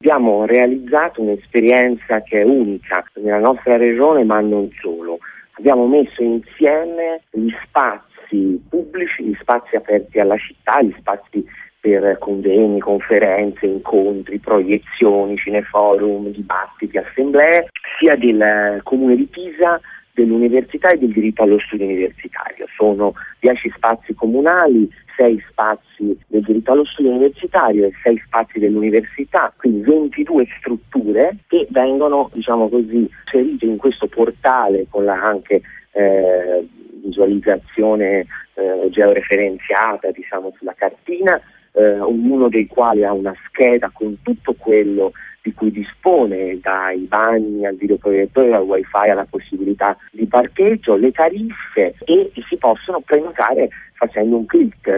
abbiamo realizzato un'esperienza che è unica nella nostra regione, ma non solo. Abbiamo messo insieme gli spazi pubblici, gli spazi aperti alla città, gli spazi per convegni, conferenze, incontri, proiezioni, cineforum, dibattiti, assemblee, sia del Comune di Pisa, dell'università e del diritto allo studio universitario. Sono 10 spazi comunali, 6 spazi del diritto allo studio universitario e 6 spazi dell'università, quindi 22 strutture che vengono, inserite in questo portale con la anche visualizzazione georeferenziata, sulla cartina, ognuno dei quali ha una scheda con tutto quello di cui dispone, dai bagni al videoproiettore, al wifi, alla possibilità di parcheggio, le tariffe, e si possono prenotare facendo un click.